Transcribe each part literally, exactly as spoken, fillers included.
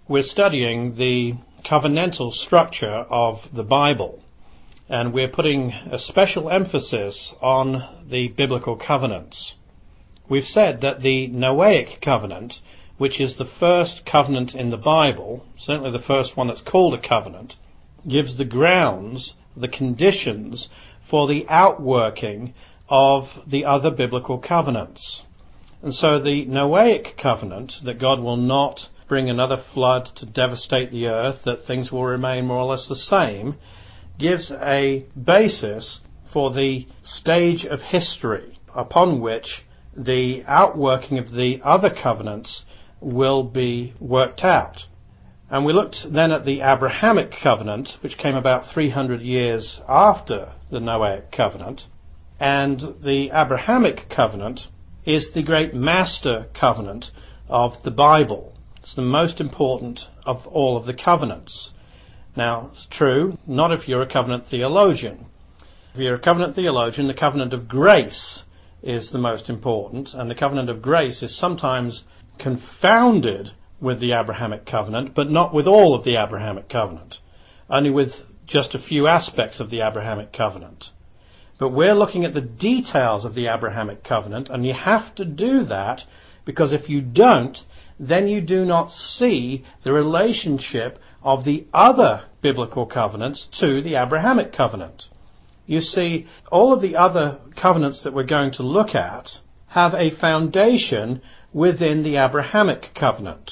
We're studying the covenantal structure of the Bible, and we're putting a special emphasis on the biblical covenants. We've said that the Noahic covenant, which is the first covenant in the Bible, certainly the first one that's called a covenant, gives the grounds, the conditions for the outworking of the other biblical covenants. And so the Noahic covenant, that God will not bring another flood to devastate the earth, that things will remain more or less the same, gives a basis for the stage of history upon which the outworking of the other covenants will be worked out. And we looked then at the Abrahamic covenant, which came about three hundred years after the Noahic covenant. And the Abrahamic covenant is the great master covenant of the Bible. It's the most important of all of the covenants. Now, it's true, not if you're a covenant theologian. If you're a covenant theologian, the covenant of grace is the most important, and the covenant of grace is sometimes confounded with the Abrahamic covenant, but not with all of the Abrahamic covenant, only with just a few aspects of the Abrahamic covenant. But we're looking at the details of the Abrahamic covenant, and you have to do that, because if you don't, then you do not see the relationship of the other biblical covenants to the Abrahamic covenant. You see, all of the other covenants that we're going to look at have a foundation within the Abrahamic covenant.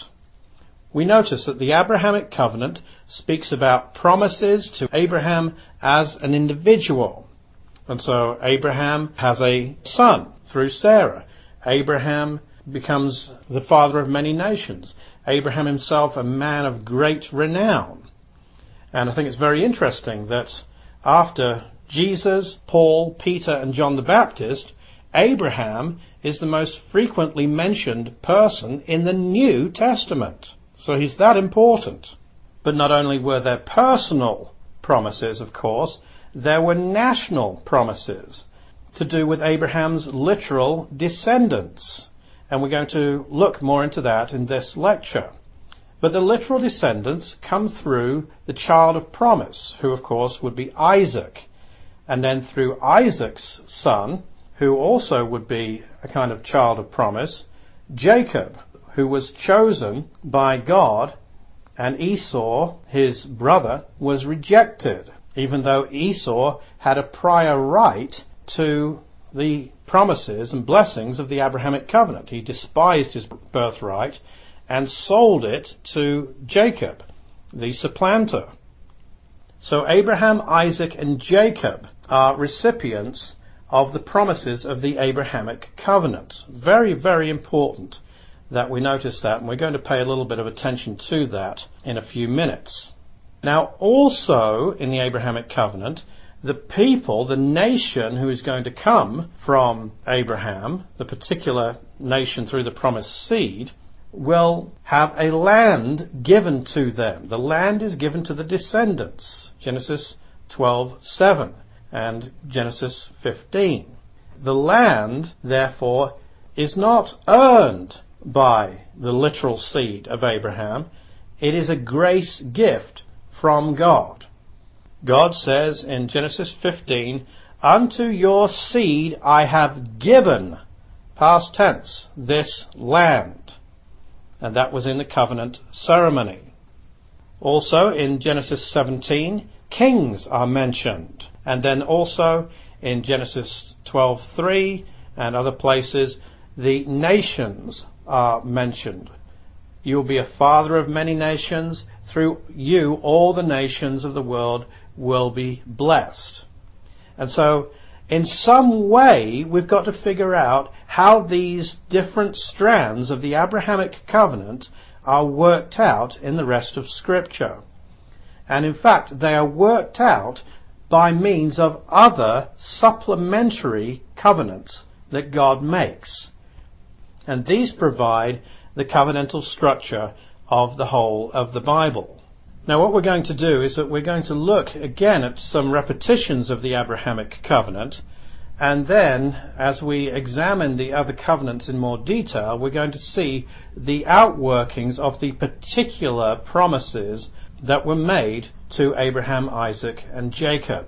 We notice that the Abrahamic covenant speaks about promises to Abraham as an individual. And so Abraham has a son through Sarah. Abraham becomes the father of many nations. Abraham himself a man of great renown. And I think it's very interesting that after Jesus, Paul, Peter and John the Baptist, Abraham is the most frequently mentioned person in the New Testament. So he's that important. But not only were there personal promises, of course, there were national promises to do with Abraham's literal descendants. And we're going to look more into that in this lecture. But the literal descendants come through the child of promise, who of course would be Isaac. And then through Isaac's son, who also would be a kind of child of promise, Jacob, who was chosen by God, and Esau, his brother, was rejected, even though Esau had a prior right to the promises and blessings of the Abrahamic covenant. He despised his birthright and sold it to Jacob, the supplanter. So Abraham, Isaac and Jacob are recipients of the promises of the Abrahamic covenant. Very, very important that we notice that, and we're going to pay a little bit of attention to that in a few minutes. Now, also in the Abrahamic covenant, the people, the nation who is going to come from Abraham, the particular nation through the promised seed, will have a land given to them. The land is given to the descendants. Genesis twelve seven and Genesis fifteen. The land, therefore, is not earned by the literal seed of Abraham. It is a grace gift from God. God says in Genesis fifteen, "Unto your seed I have given," past tense, "this land." And that was in the covenant ceremony. Also in Genesis seventeen, kings are mentioned. And then also in Genesis twelve three and other places, the nations are mentioned. You will be a father of many nations. Through you, all the nations of the world will be blessed. And so, in some way, we've got to figure out how these different strands of the Abrahamic covenant are worked out in the rest of Scripture. And in fact, they are worked out by means of other supplementary covenants that God makes. And these provide the covenantal structure of the whole of the Bible. Now what we're going to do is that we're going to look again at some repetitions of the Abrahamic covenant, And then, as we examine the other covenants in more detail, we're going to see the outworkings of the particular promises that were made to Abraham, Isaac, and Jacob.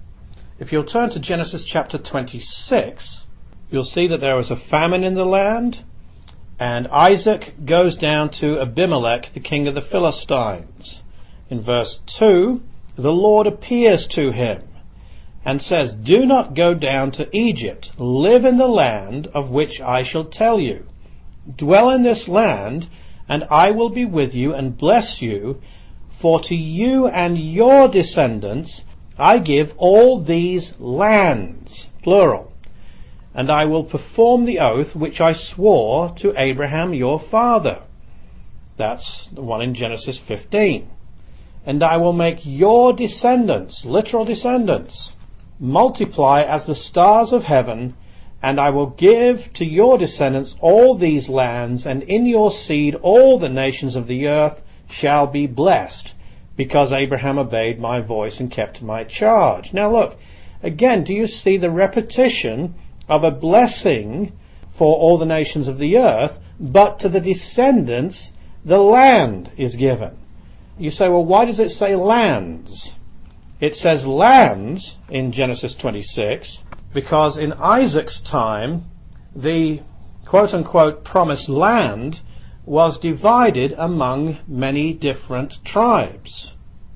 If you'll turn to Genesis chapter twenty-six, you'll see that there was a famine in the land, and Isaac goes down to Abimelech, the king of the Philistines. In verse two, the Lord appears to him and says, "Do not go down to Egypt. Live in the land of which I shall tell you. Dwell in this land, and I will be with you and bless you, for to you and your descendants I give all these lands," plural, "and I will perform the oath which I swore to Abraham your father." That's the one in Genesis fifteen. "And I will make your descendants," literal descendants, "multiply as the stars of heaven, and I will give to your descendants all these lands, and in your seed all the nations of the earth shall be blessed, because Abraham obeyed my voice and kept my charge." Now look, again, do you see the repetition of a blessing for all the nations of the earth, but to the descendants the land is given? You say, well, why does it say lands? It says lands in Genesis twenty-six because in Isaac's time the quote-unquote promised land was divided among many different tribes.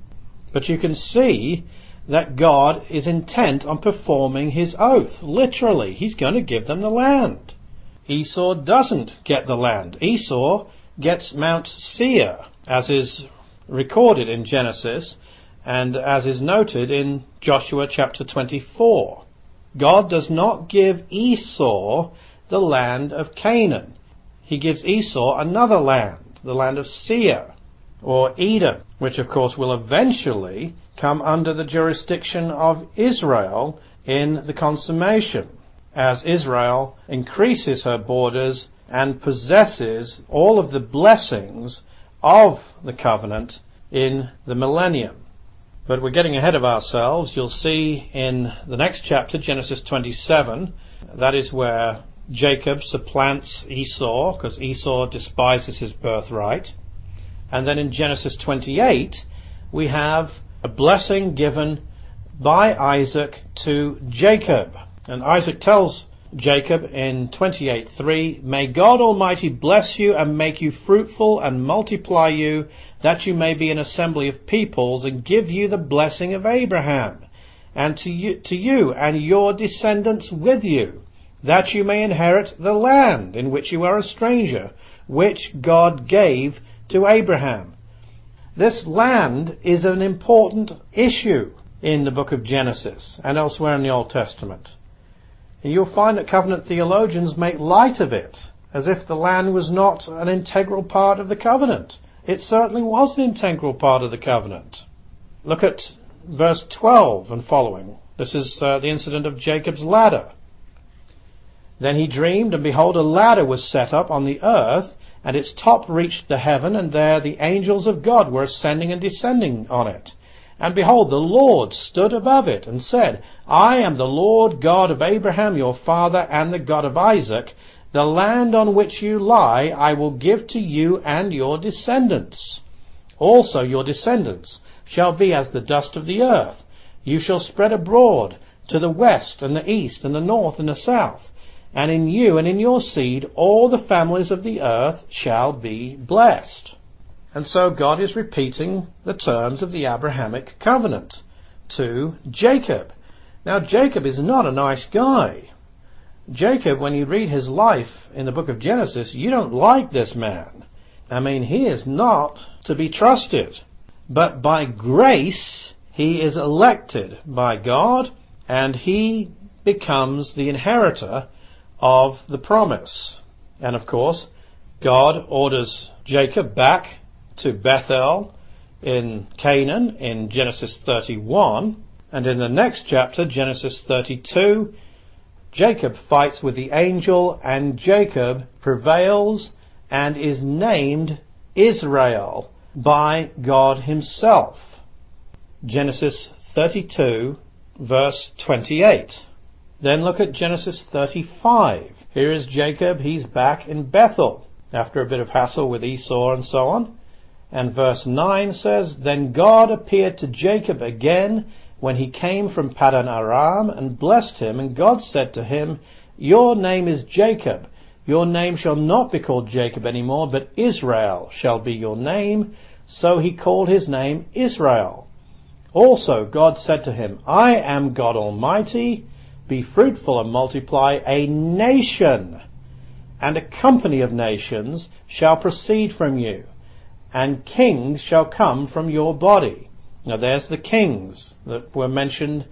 But you can see that God is intent on performing his oath. Literally, he's going to give them the land. Esau doesn't get the land. Esau gets Mount Seir, as is recorded in Genesis and as is noted in Joshua chapter twenty-four. God does not give Esau the land of Canaan. He gives Esau another land, the land of Seir, or Edom, which of course will eventually come under the jurisdiction of Israel in the consummation, as Israel increases her borders and possesses all of the blessings of the covenant in the millennium. But we're getting ahead of ourselves. You'll see in the next chapter, Genesis twenty-seven, that is where Jacob supplants Esau, because Esau despises his birthright. And then in Genesis twenty-eight, we have a blessing given by Isaac to Jacob. And Isaac tells Jacob in twenty-eight three, "May God Almighty bless you and make you fruitful and multiply you, that you may be an assembly of peoples, and give you the blessing of Abraham, and to you, to you and your descendants with you, that you may inherit the land in which you are a stranger, which God gave to Abraham." This land is an important issue in the book of Genesis and elsewhere in the Old Testament. And you'll find that covenant theologians make light of it, as if the land was not an integral part of the covenant. It certainly was an integral part of the covenant. Look at verse twelve and following. This is uh, the incident of Jacob's ladder. "Then he dreamed, and behold, a ladder was set up on the earth, and its top reached the heaven, and there the angels of God were ascending and descending on it. And behold, the Lord stood above it, and said, I am the Lord God of Abraham your father, and the God of Isaac. The land on which you lie I will give to you and your descendants. Also your descendants shall be as the dust of the earth. You shall spread abroad to the west and the east and the north and the south. And in you and in your seed all the families of the earth shall be blessed." And so God is repeating the terms of the Abrahamic covenant to Jacob. Now Jacob is not a nice guy. Jacob, when you read his life in the book of Genesis, you don't like this man. I mean, he is not to be trusted. But by grace, he is elected by God, and he becomes the inheritor of the promise. And of course, God orders Jacob back to Bethel in Canaan in Genesis thirty-one. And in the next chapter, Genesis thirty-two, Jacob fights with the angel, and Jacob prevails and is named Israel by God himself. Genesis thirty-two, verse twenty-eight. Then look at Genesis thirty-five. Here is Jacob. He's back in Bethel after a bit of hassle with Esau and so on. And verse nine says, Then God appeared to Jacob again when he came from Paddan Aram and blessed him. And God said to him, Your name is Jacob. Your name shall not be called Jacob any more, but Israel shall be your name. So he called his name Israel. Also God said to him, I am God Almighty. Be fruitful and multiply. A nation and a company of nations shall proceed from you, and kings shall come from your body. Now there's the kings that were mentioned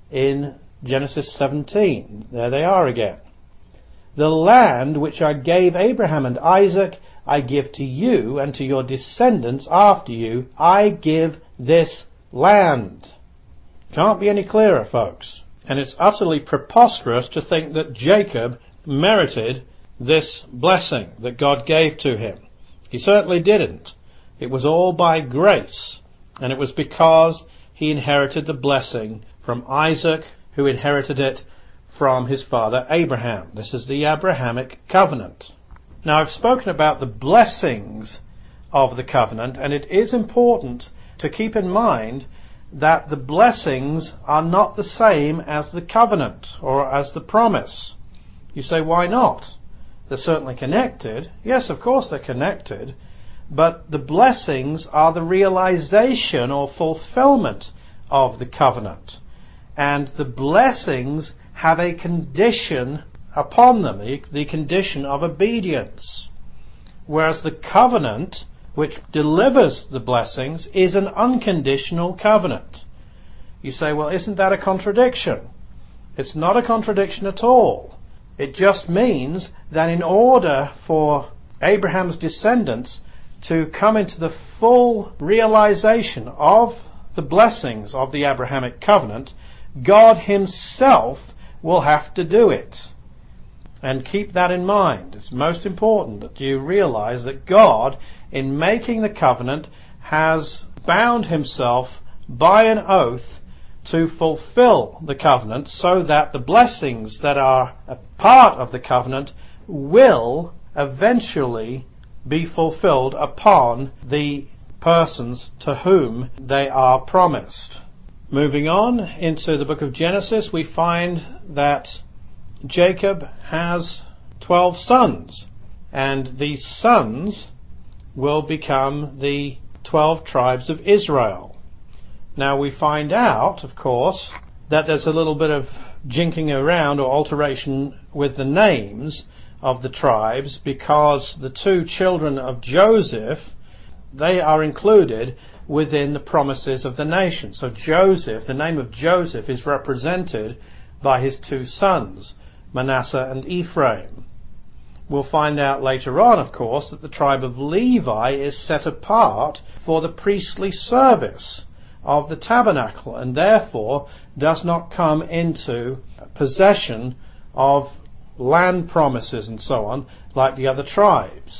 in Genesis seventeen. There they are again. The land which I gave Abraham and Isaac, I give to you and to your descendants after you. I give this land. Can't be any clearer, folks. And it's utterly preposterous to think that Jacob merited this blessing that God gave to him. He certainly didn't. It was all by grace, and it was because he inherited the blessing from Isaac, who inherited it from his father Abraham. This is the Abrahamic covenant. Now, I've spoken about the blessings of the covenant, and it is important to keep in mind that the blessings are not the same as the covenant or as the promise. You say, why not? They're certainly connected. Yes, of course they're connected. But the blessings are the realization or fulfillment of the covenant. And the blessings have a condition upon them, the condition of obedience. Whereas the covenant, which delivers the blessings, is an unconditional covenant. You say, well, isn't that a contradiction? It's not a contradiction at all. It just means that in order for Abraham's descendants to come into the full realization of the blessings of the Abrahamic covenant, God himself will have to do it. And keep that in mind. It's most important that you realize that God, in making the covenant, has bound himself by an oath to fulfill the covenant so that the blessings that are a part of the covenant will eventually be fulfilled upon the persons to whom they are promised. Moving on into the book of Genesis, we find that Jacob has twelve sons, and these sons will become the twelve tribes of Israel. Now we find out, of course, that there's a little bit of jinking around or alteration with the names of the tribes, because the two children of Joseph, they are included within the promises of the nation. So Joseph, the name of Joseph, is represented by his two sons, Manasseh and Ephraim. We'll find out later on, of course, that the tribe of Levi is set apart for the priestly service of the tabernacle, and therefore does not come into possession of land promises and so on like the other tribes.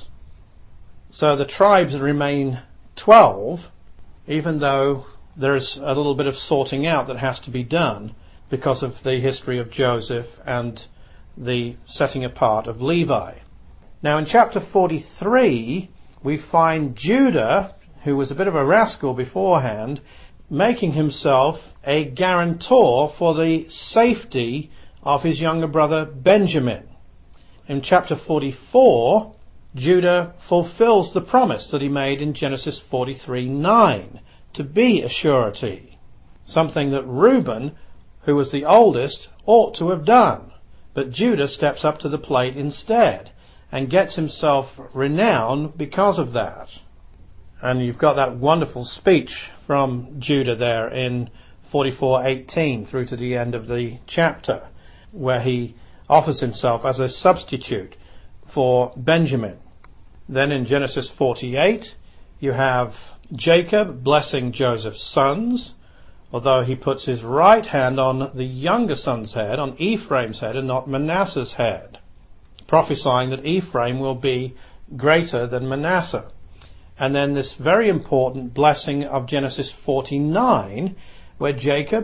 So the tribes remain twelve, even though there's a little bit of sorting out that has to be done because of the history of Joseph and the setting apart of Levi. Now in chapter forty-three we find Judah, who was a bit of a rascal beforehand, making himself a guarantor for the safety of his younger brother Benjamin. In chapter forty-four, Judah fulfills the promise that he made in Genesis forty-three nine to be a surety, something that Reuben, who was the oldest, ought to have done. But Judah steps up to the plate instead and gets himself renown because of that. And you've got that wonderful speech from Judah there in forty-four eighteen through to the end of the chapter, where he offers himself as a substitute for Benjamin. Then in Genesis forty-eight, you have Jacob blessing Joseph's sons, although he puts his right hand on the younger son's head, on Ephraim's head, and not Manasseh's head, prophesying that Ephraim will be greater than Manasseh. And then this very important blessing of Genesis forty-nine, where Jacob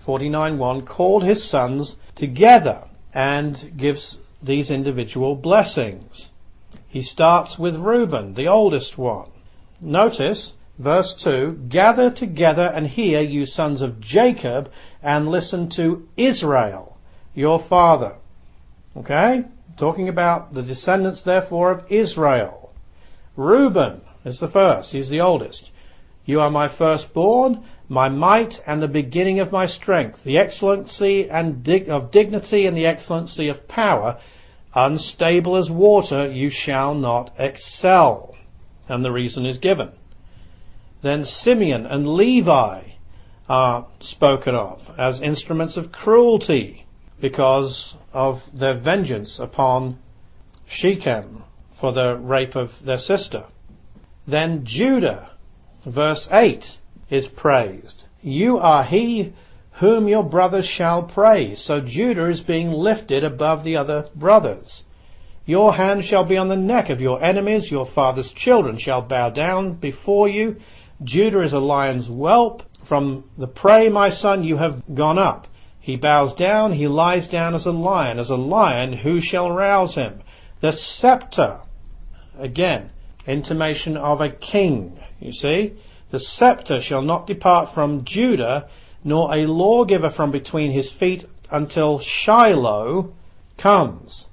forty-nine one, called his sons together and gives these individual blessings. He starts with Reuben, the oldest one. Notice verse two, gather together and hear, you sons of Jacob, and listen to Israel, your father. Okay? Talking about the descendants, therefore, of Israel. Reuben is the first. He's the oldest. You are my firstborn, my might, and the beginning of my strength, the excellency and dig- of dignity and the excellency of power. Unstable as water, you shall not excel. And the reason is given. Then Simeon and Levi are spoken of as instruments of cruelty because of their vengeance upon Shechem for the rape of their sister. Then Judah, verse eight, is praised. You are he whom your brothers shall praise. So Judah is being lifted above the other brothers. Your hand shall be on the neck of your enemies. Your father's children shall bow down before you. Judah is a lion's whelp. From the prey, my son, you have gone up. He bows down, he lies down as a lion. As a lion, who shall rouse him? The scepter, again, intimation of a king, you see. The scepter shall not depart from Judah, nor a lawgiver from between his feet until Shiloh comes.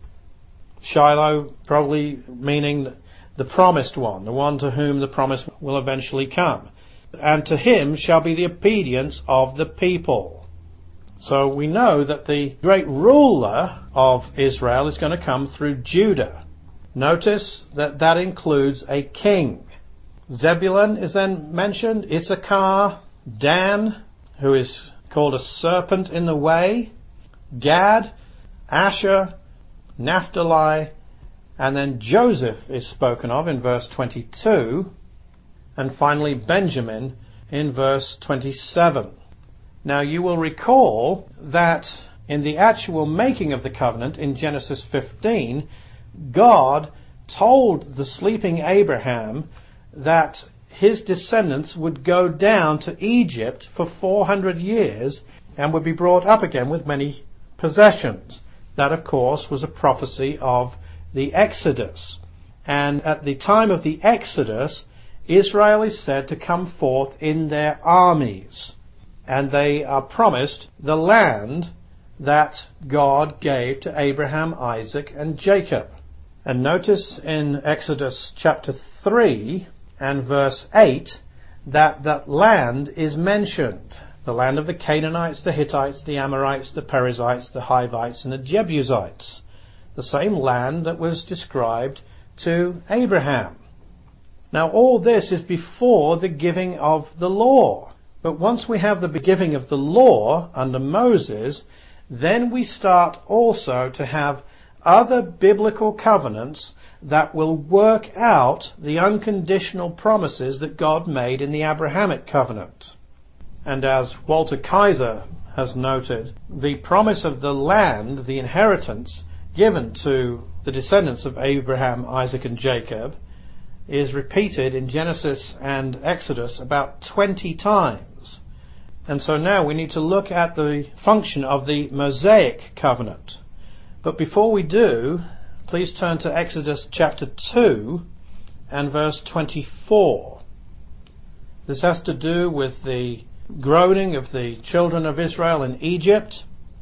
Shiloh probably meaning the promised one, the one to whom the promise will eventually come. And to him shall be the obedience of the people. So we know that the great ruler of Israel is going to come through Judah. Notice that that includes a king. Zebulun is then mentioned, Issachar, Dan, who is called a serpent in the way, Gad, Asher, Naphtali, and then Joseph is spoken of in verse twenty-two, and finally Benjamin in verse twenty-seven. Now you will recall that in the actual making of the covenant in Genesis fifteen, God told the sleeping Abraham that his descendants would go down to Egypt for four hundred years and would be brought up again with many possessions. That, of course, was a prophecy of the Exodus. And at the time of the Exodus, Israel is said to come forth in their armies. And they are promised the land that God gave to Abraham, Isaac, and Jacob. And notice in Exodus chapter three and verse eight that that land is mentioned. The land of the Canaanites, the Hittites, the Amorites, the Perizzites, the Hivites, and the Jebusites. The same land that was described to Abraham. Now all this is before the giving of the law. But once we have the giving of the law under Moses, then we start also to have other biblical covenants that will work out the unconditional promises that God made in the Abrahamic covenant. And as Walter Kaiser has noted, the promise of the land, the inheritance given to the descendants of Abraham, Isaac, and Jacob, is repeated in Genesis and Exodus about twenty times. And so now we need to look at the function of the Mosaic covenant. But before we do, please turn to Exodus chapter two and verse twenty-four. This has to do with the groaning of the children of Israel in Egypt.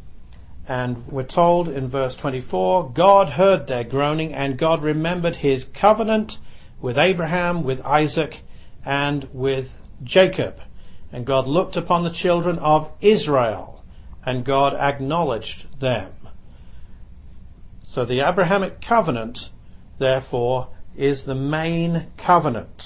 And we're told in verse twenty-four, God heard their groaning, and God remembered his covenant with Abraham, with Isaac, and with Jacob. And God looked upon the children of Israel, and God acknowledged them. So the Abrahamic covenant, therefore, is the main covenant.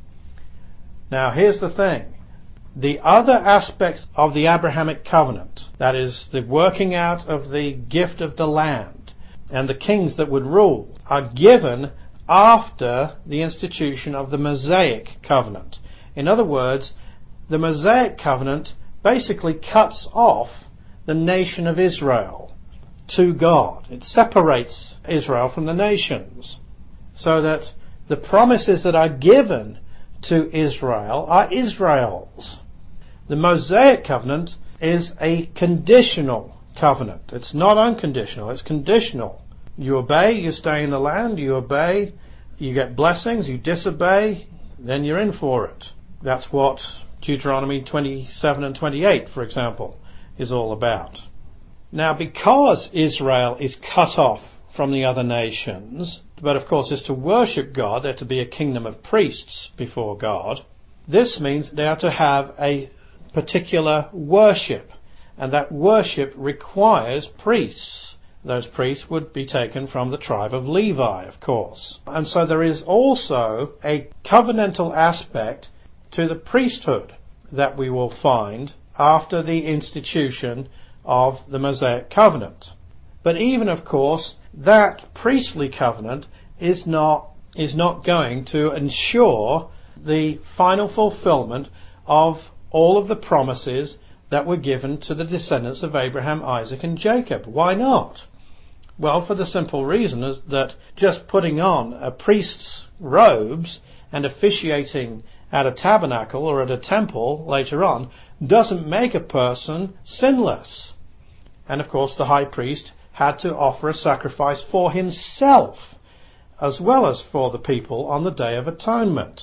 Now here's the thing. The other aspects of the Abrahamic covenant, that is, the working out of the gift of the land and the kings that would rule, are given after the institution of the Mosaic covenant. In other words, the Mosaic covenant basically cuts off the nation of Israel to God. It separates Israel from the nations, so that the promises that are given to Israel are Israel's. The Mosaic covenant is a conditional covenant. It's not unconditional, it's conditional. You obey, you stay in the land, you obey, you get blessings, you disobey, then you're in for it. That's what Deuteronomy twenty-seven and twenty-eight, for example, is all about. Now, because Israel is cut off from the other nations, but of course is to worship God, they're to be a kingdom of priests before God, this means they are to have a particular worship, and that worship requires priests. Those priests would be taken from the tribe of Levi, of course. And so there is also a covenantal aspect to the priesthood that we will find after the institution of the Mosaic covenant. But even, of course, that priestly covenant is not is not going to ensure the final fulfillment of all of the promises that were given to the descendants of Abraham, Isaac and Jacob. Why not? Well, for the simple reason is that just putting on a priest's robes and officiating at a tabernacle or at a temple later on doesn't make a person sinless. And of course the high priest had to offer a sacrifice for himself as well as for the people on the Day of Atonement.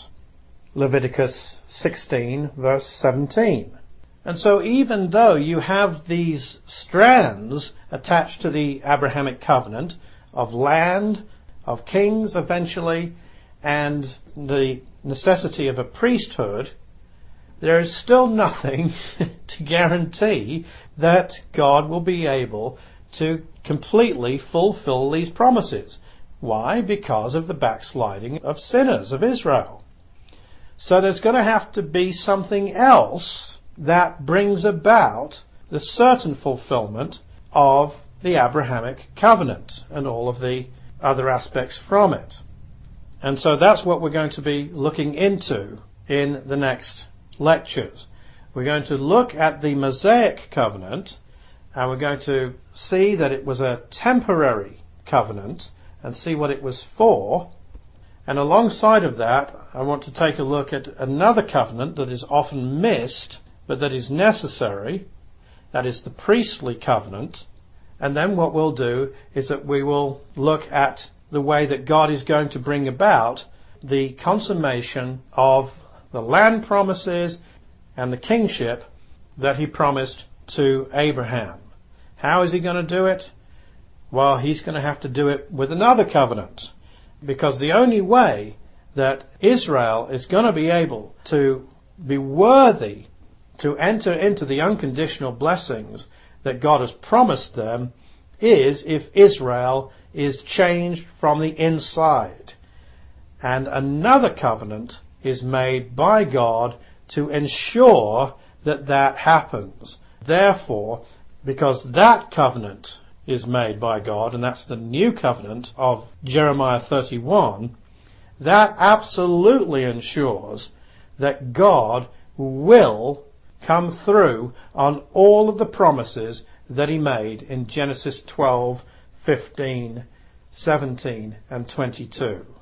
Leviticus sixteen verse seventeen. And so even though you have these strands attached to the Abrahamic covenant of land, of kings eventually, and the necessity of a priesthood, there is still nothing to guarantee that God will be able to completely fulfill these promises. Why? Because of the backsliding of sinners of Israel. So there's going to have to be something else that brings about the certain fulfillment of the Abrahamic covenant and all of the other aspects from it. And so that's what we're going to be looking into in the next lectures. We're going to look at the Mosaic covenant, and we're going to see that it was a temporary covenant and see what it was for. And alongside of that, I want to take a look at another covenant that is often missed, but that is necessary. That is the priestly covenant. And then what we'll do is that we will look at the way that God is going to bring about the consummation of the land promises and the kingship that he promised to Abraham. How is he going to do it? Well, he's going to have to do it with another covenant, because the only way that Israel is going to be able to be worthy to enter into the unconditional blessings that God has promised them is if Israel is changed from the inside. And another covenant is made by God to ensure that that happens. Therefore, because that covenant is made by God, and that's the new covenant of Jeremiah thirty-one, that absolutely ensures that God will come through on all of the promises that he made in Genesis twelve, fifteen, seventeen and twenty-two.